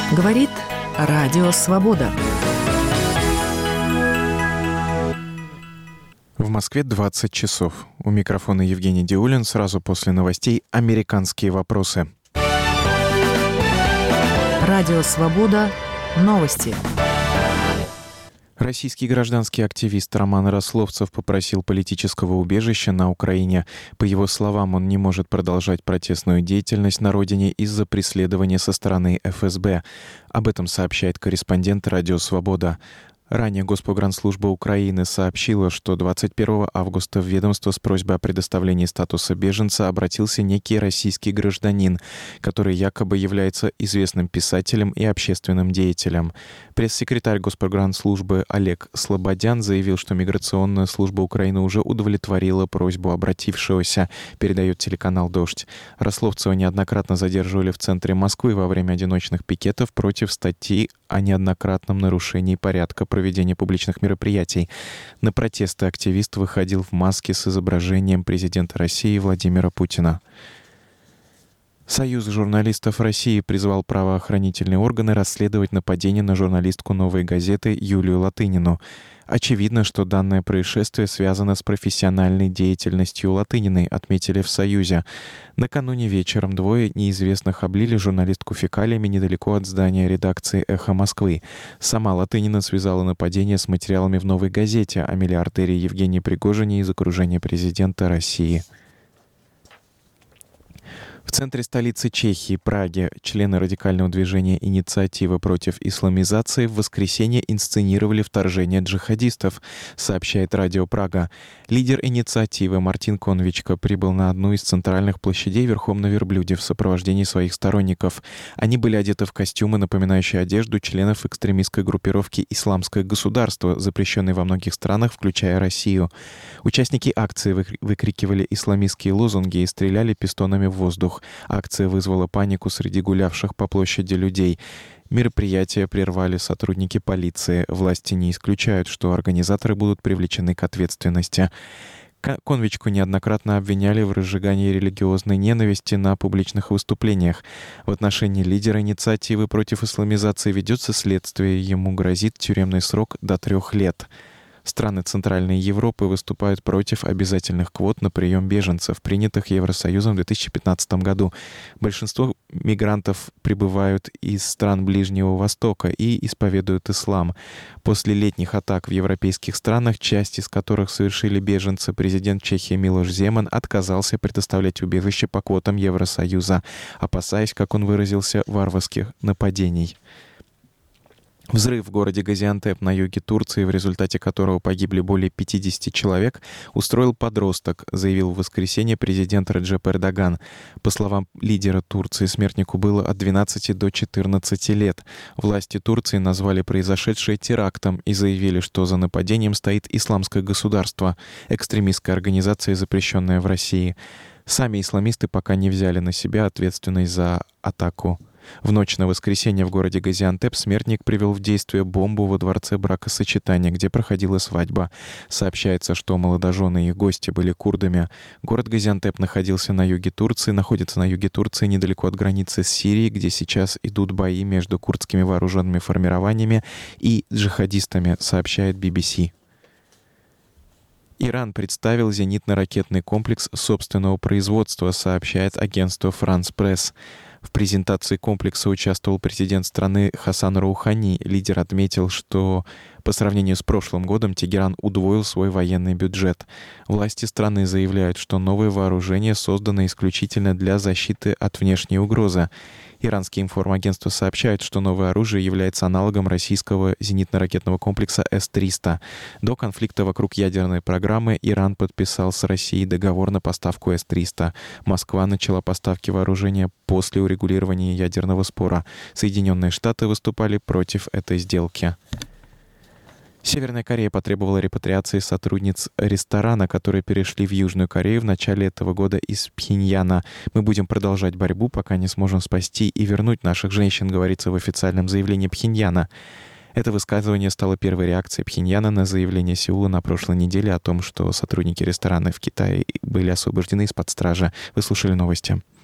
Говорит Радио Свобода. В Москве 20 часов. У микрофона Евгений Диулин. Сразу после новостей «Американские вопросы». Радио Свобода. Новости. Российский гражданский активист Роман Рословцев попросил политического убежища на Украине. По его словам, он не может продолжать протестную деятельность на родине из-за преследования со стороны ФСБ. Об этом сообщает корреспондент «Радио Свобода». Ранее Госпогранслужба Украины сообщила, что 21 августа в ведомство с просьбой о предоставлении статуса беженца обратился некий российский гражданин, который якобы является известным писателем и общественным деятелем. Пресс-секретарь Госпогранслужбы Олег Слободян заявил, что Миграционная служба Украины уже удовлетворила просьбу обратившегося, передает телеканал «Дождь». Рословцева неоднократно задерживали в центре Москвы во время одиночных пикетов против статьи о неоднократном нарушении порядка проведения публичных мероприятий. На протесты активист выходил в маске с изображением президента России Владимира Путина. Союз журналистов России призвал правоохранительные органы расследовать нападение на журналистку «Новой газеты» Юлию Латынину. Очевидно, что данное происшествие связано с профессиональной деятельностью Латыниной, отметили в Союзе. Накануне вечером двое неизвестных облили журналистку фекалиями недалеко от здания редакции «Эхо Москвы». Сама Латынина связала нападение с материалами в «Новой газете» о миллиардере Евгении Пригожине из окружения президента России. В центре столицы Чехии, Праге, члены радикального движения «Инициатива против исламизации» в воскресенье инсценировали вторжение джихадистов, сообщает Радио Прага. Лидер инициативы Мартин Конвичка прибыл на одну из центральных площадей верхом на верблюде в сопровождении своих сторонников. Они были одеты в костюмы, напоминающие одежду членов экстремистской группировки «Исламское государство», запрещенной во многих странах, включая Россию. Участники акции выкрикивали исламистские лозунги и стреляли пистонами в воздух. Акция вызвала панику среди гулявших по площади людей. Мероприятие прервали сотрудники полиции. Власти не исключают, что организаторы будут привлечены к ответственности. Конвичку неоднократно обвиняли в разжигании религиозной ненависти на публичных выступлениях. В отношении лидера инициативы против исламизации ведется следствие. Ему грозит тюремный срок до 3 лет. Страны Центральной Европы выступают против обязательных квот на прием беженцев, принятых Евросоюзом в 2015 году. Большинство мигрантов прибывают из стран Ближнего Востока и исповедуют ислам. После летних атак в европейских странах, часть из которых совершили беженцы, президент Чехии Милош Земан отказался предоставлять убежище по квотам Евросоюза, опасаясь, как он выразился, варварских нападений. Взрыв в городе Газиантеп на юге Турции, в результате которого погибли более 50 человек, устроил подросток, заявил в воскресенье президент Реджеп Эрдоган. По словам лидера Турции, смертнику было от 12 до 14 лет. Власти Турции назвали произошедшее терактом и заявили, что за нападением стоит Исламское государство, экстремистская организация, запрещенная в России. Сами исламисты пока не взяли на себя ответственность за атаку. В ночь на воскресенье в городе Газиантеп смертник привел в действие бомбу во дворце бракосочетания, где проходила свадьба. Сообщается, что молодожены и их гости были курдами. Город Газиантеп находится на юге Турции недалеко от границы с Сирией, где сейчас идут бои между курдскими вооруженными формированиями и джихадистами, сообщает BBC. Иран представил зенитно-ракетный комплекс собственного производства, сообщает агентство «Франс Пресс». В презентации комплекса участвовал президент страны Хасан Роухани. Лидер отметил, что по сравнению с прошлым годом Тегеран удвоил свой военный бюджет. Власти страны заявляют, что новое вооружение создано исключительно для защиты от внешней угрозы. Иранские информагентства сообщают, что новое оружие является аналогом российского зенитно-ракетного комплекса С-300. До конфликта вокруг ядерной программы Иран подписал с Россией договор на поставку С-300. Москва начала поставки вооружения после урегулирования ядерного спора. Соединенные Штаты выступали против этой сделки. Северная Корея потребовала репатриации сотрудниц ресторана, которые перешли в Южную Корею в начале этого года из Пхеньяна. «Мы будем продолжать борьбу, пока не сможем спасти и вернуть наших женщин», говорится в официальном заявлении Пхеньяна. Это высказывание стало первой реакцией Пхеньяна на заявление Сеула на прошлой неделе о том, что сотрудники ресторана в Китае были освобождены из-под стражи. Вы слушали новости.